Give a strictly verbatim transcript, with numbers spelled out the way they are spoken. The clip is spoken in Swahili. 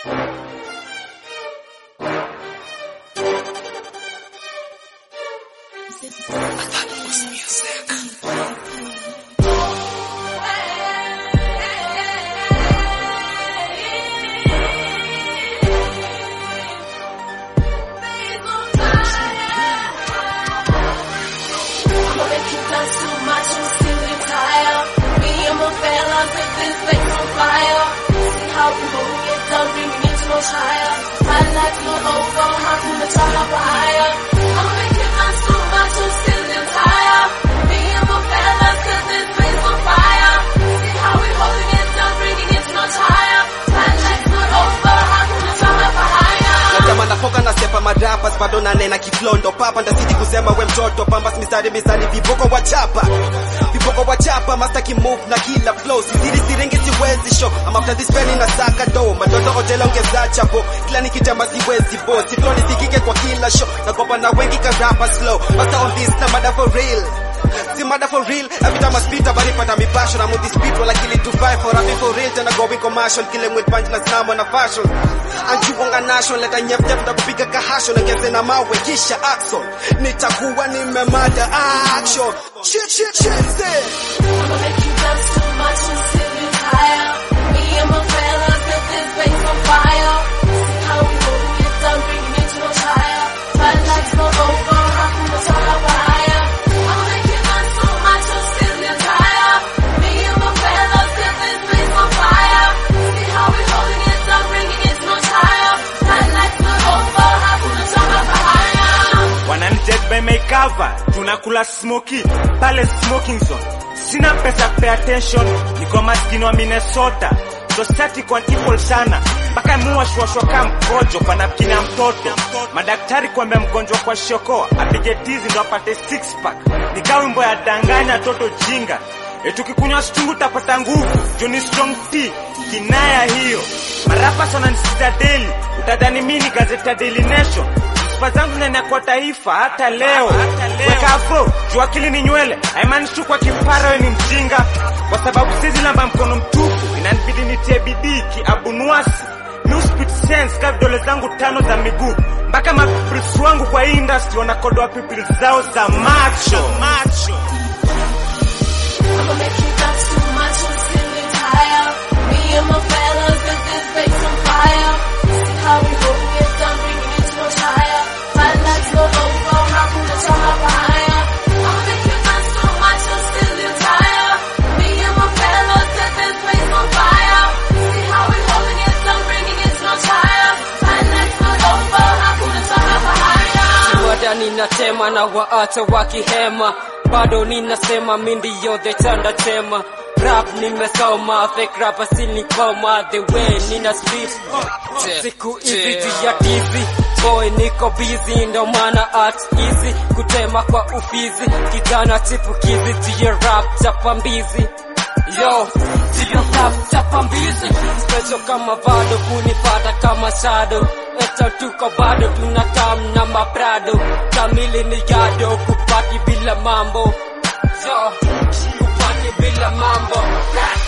Madapas bado nanena kiflondo papa ndazidi kusema we mtoto pambas mistari mistari viboko wachapa viboko wachapa master ki move na kila flow sisiri siringi siwezi show I'm after this penny na saka do madoto hotela ongeza chapo kila nikitamba siwezi boss si flow nisikike kwa kila show na kopa na wengi ka rapper slow master on this na mada for real si mada for real every time I speak about it pata mi passion I'm on this beat like killing to fight for I'm for real tena going commercial killing with punch na slam on a fashion anjiwonga nation leta nyef nyef ndakupiga kahasho nageze na mawe kisha action nitakuwa nimemada action shit shit shit say I'ma make you dance too much until you tire. Me and my fellas set this place on fire. See how we holding it down, bringing it to no higher. My life's not over, hakuna swala baya. I'ma make you dance too much until you tire. Me and my fellas set this place on fire. See how we holding it down, bringing it to no higher. My life's not over, hakuna swala baya. Wananijet by my cover, tunakula smoky, pale smoking zone. Sina pesa pay attention, niko maskini wa Minnesota. So static kwa equal sana, baka muwa shwashwa kama mkojo kwa napkini ya mtoto. Madaktari kuambia mgonjwa kwa shoko, apige tizi ndo apate six pack. Nikawa wimbo ya danganya toto jinga. Etu kikunywa stungu tapata nguvu, Johnny Strong T, kinaya hiyo. Marapa sona nisita daily, utadhani mini gazeta Daily Nation. Zangu nene kwa taifa hata leo weka afro, jua akili ni nywele haimanishi tu kwa kipara we ni mjinga. Kwa sababu sizi lamba mkono mtupu inanibidi nitie bidii kiabunuasi. New speed sense kavi dole zangu tano za miguu. Mbaka mapipris wangu kwa industry wanakodoa pipils zao za macho macho. I'ma make you dance too much until you tire. Me and my fellas set this place on fire. See how we holding it down, bringing it to no higher. My life's not over, hakuna swala baya. I'ma make you dance too much until you tire. Me and my fellas set this place on fire. See how we holding it down, bringing it to no higher. My life's not over, hakuna swala baya. Siwada ninatema na waacha wakihema. Bado ninasema mindi yote chanda tema. Rap nimesoma, fake rapper sinikoma. The way nina speed siku hizi jia tizi. Boy niko busy ndo mana art easy. Kutema kwa ufizi, kijana chipukizi. Jia rap chapa mbizi. Yo, jia rap chapa mbizi. Special kama bado kunipata kama shadow. Eto tuko bado tunatam na maprado. Kamili ni yado kupati bila mambo. Yo, kupati bila mambo.